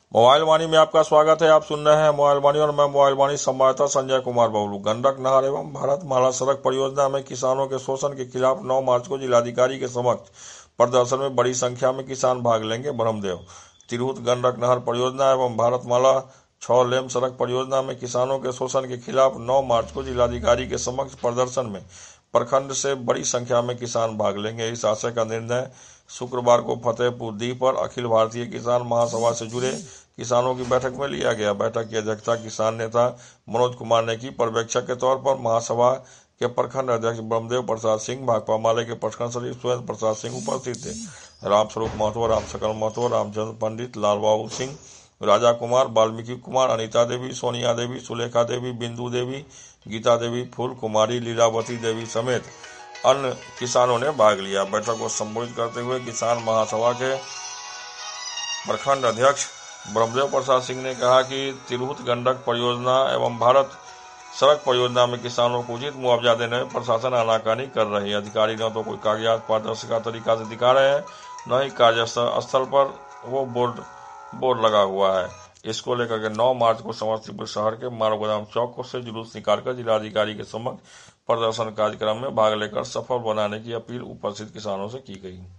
Mobile वाणी में आपका स्वागत है। आप सुन रहे हैं मोबाइल वाणी और मैं मोबाइल वाणी संवाददाता संजय कुमार बबलू। गंडक नहर एवं भारतमाला सड़क परियोजना में किसानों के शोषण के खिलाफ 9 मार्च को जिलाधिकारी के समक्ष प्रदर्शन में बड़ी संख्या में किसान भाग लेंगे। ब्रह्मदेव तिरहुत गंडक नहर परियोजना एवं भारतमाला 6 लेन सड़क परियोजना में किसानों के शोषण के खिलाफ 9 मार्च को जिलाधिकारी के समक्ष प्रदर्शन में प्रखंड से बड़ी संख्या में किसान भाग लेंगे। इस आशय का निर्णय शुक्रवार को फतेहपुर दी पर अखिल भारतीय किसान महासभा से जुड़े किसानों की बैठक में लिया गया। बैठक की अध्यक्षता किसान नेता मनोज कुमार ने की। पर्यवेक्षक के तौर पर महासभा के प्रखंड अध्यक्ष ब्रह्मदेव प्रसाद सिंह, भाकपा माले के प्रखंड सचिव सुरेंद्र प्रसाद सिंह उपस्थित थे। रामस्वरूप महतो, रामसकल महतो, रामचंद्र पंडित, लालबाबू सिंह, राजा कुमार, वाल्मीकि कुमार, अनीता देवी, सोनिया देवी, सुलेखा देवी, बिंदु देवी, गीता देवी, फूल कुमारी, लीलावती देवी समेत अन्य किसानों ने भाग लिया। बैठक को संबोधित करते हुए किसान महासभा के प्रखंड अध्यक्ष ब्रह्मदेव प्रसाद सिंह ने कहा कि तिरहुत गंडक परियोजना एवं भारत सड़क परियोजना में किसानों को उचित मुआवजा देने में प्रशासन आनाकानी कर रही है। अधिकारी न तो कोई कागजात पारदर्शिता तरीका से दिखा रहे हैं, न ही कार्यस्थल पर वो बोर्ड लगा हुआ है। इसको लेकर के 9 मार्च को समस्तीपुर शहर के मारो गोदाम चौक से जुलूस निकालकर जिलाधिकारी के समक्ष प्रदर्शन कार्यक्रम में भाग लेकर सफल बनाने की अपील उपस्थित किसानों से की गई।